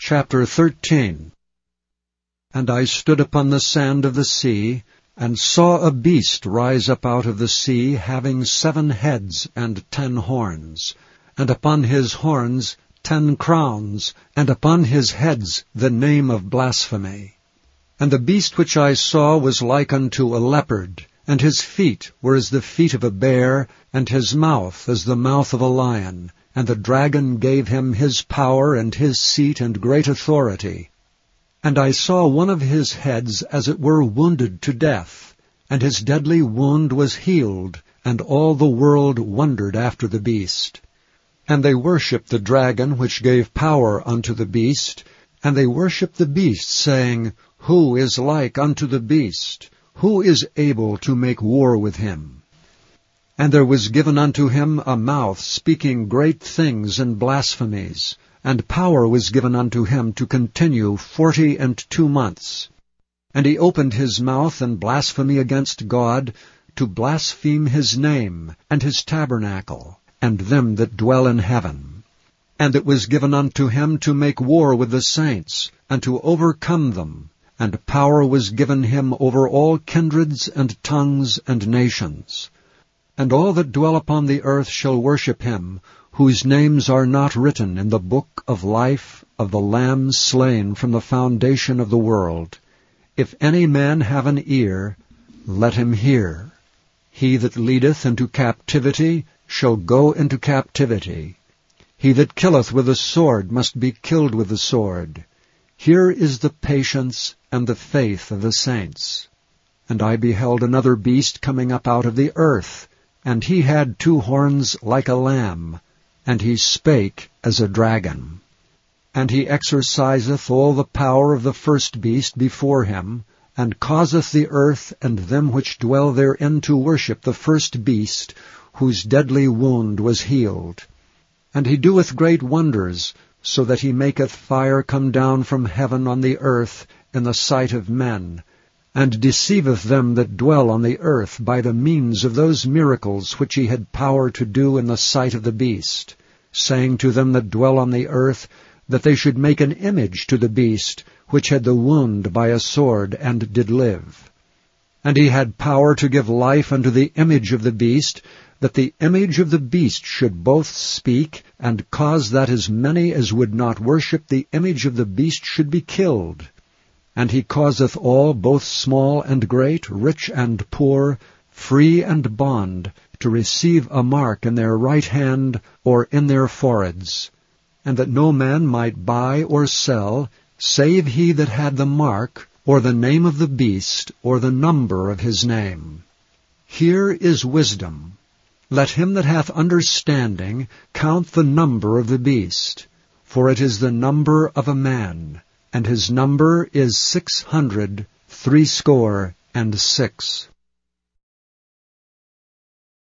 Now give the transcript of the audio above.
Chapter 13. And I stood upon the sand of the sea, and saw a beast rise up out of the sea, having 7 heads and 10 horns, and upon his horns 10 crowns, and upon his heads the name of blasphemy. And the beast which I saw was like unto a leopard, and his feet were as the feet of a bear, and his mouth as the mouth of a lion. And the dragon gave him his power and his seat and great authority. And I saw one of his heads as it were wounded to death, and his deadly wound was healed, and all the world wondered after the beast. And they worshipped the dragon which gave power unto the beast, and they worshipped the beast, saying, Who is like unto the beast? Who is able to make war with him? And there was given unto him a mouth speaking great things and blasphemies, and power was given unto him to continue 42 months. And he opened his mouth in blasphemy against God, to blaspheme his name, and his tabernacle, and them that dwell in heaven. And it was given unto him to make war with the saints, and to overcome them, and power was given him over all kindreds and tongues and nations. And all that dwell upon the earth shall worship him, whose names are not written in the book of life of the Lamb slain from the foundation of the world. If any man have an ear, let him hear. He that leadeth into captivity shall go into captivity. He that killeth with the sword must be killed with the sword. Here is the patience and the faith of the saints. And I beheld another beast coming up out of the earth, and he had 2 horns like a lamb, and he spake as a dragon. And he exerciseth all the power of the first beast before him, and causeth the earth and them which dwell therein to worship the first beast, whose deadly wound was healed. And he doeth great wonders, so that he maketh fire come down from heaven on the earth in the sight of men, and deceiveth them that dwell on the earth by the means of those miracles which he had power to do in the sight of the beast, saying to them that dwell on the earth that they should make an image to the beast, which had the wound by a sword, and did live. And he had power to give life unto the image of the beast, that the image of the beast should both speak, and cause that as many as would not worship the image of the beast should be killed. And he causeth all, both small and great, rich and poor, free and bond, to receive a mark in their right hand or in their foreheads, and that no man might buy or sell, save he that had the mark, or the name of the beast, or the number of his name. Here is wisdom. Let him that hath understanding count the number of the beast, for it is the number of a man, and his number is 666.